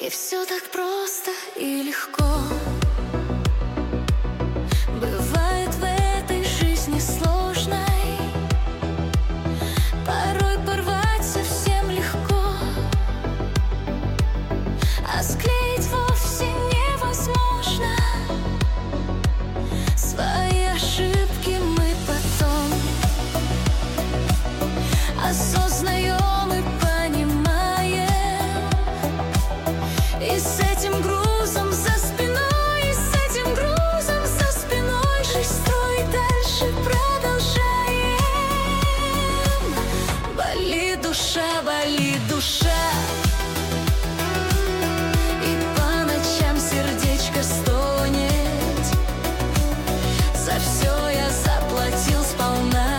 И все так просто и легко. Бывает в этой жизни сложной, порой порвать совсем легко, а склеить вовсе невозможно. Свои ошибки мы потом осознаем и понимаем. И с этим грузом за спиной, и с этим грузом за спиной жизнь строить дальше продолжаем. Болит душа, болит душа, и по ночам сердечко стонет. За все я заплатил сполна,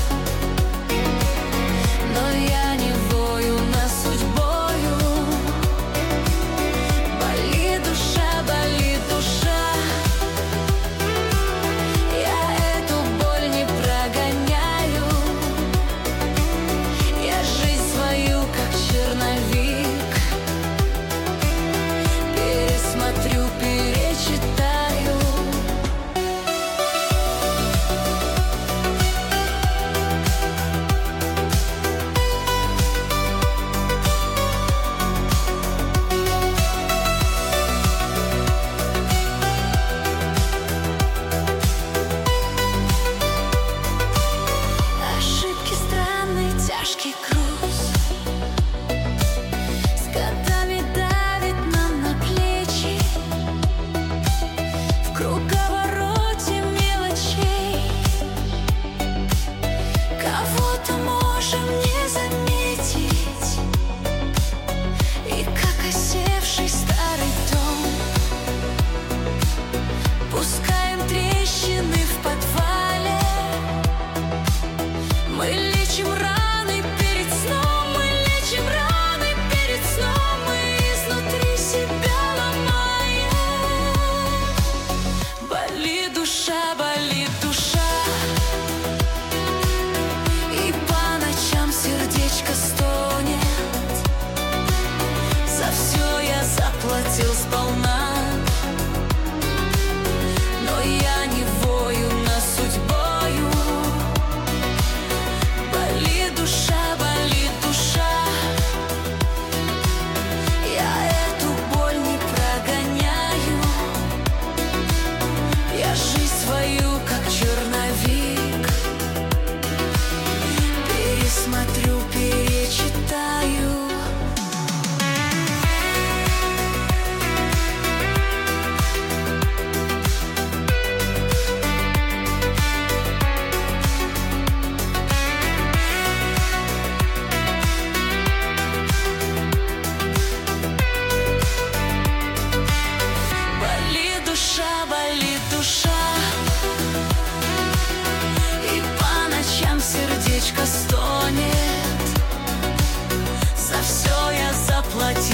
но я не вою на судьбою. Болит душа, болит душа, я эту боль не прогоняю. Я жизнь свою, как черновик, пересмотрю, перечитаю. Ошибки странный, тяжкий груз, с годами давит нам на плечи. В круговороте мелочей кого-то можем не заметить. И как осевший старый дом пускаем трещины в подвале. Мы лечим раны перед сном, мы лечим раны перед сном, мы изнутри себя ломаем. Болит душа, болит душа, и по ночам сердечко стонет. За все я заплатил сполна, но я не вою на судьбою. Болит душа, болит душа, я эту боль не прогоняю. Я жизнь свою, как черновик, пересмотрю, перечитаю. Болит душа, болит душа, и по ночам сердечко стонет. За все я заплатил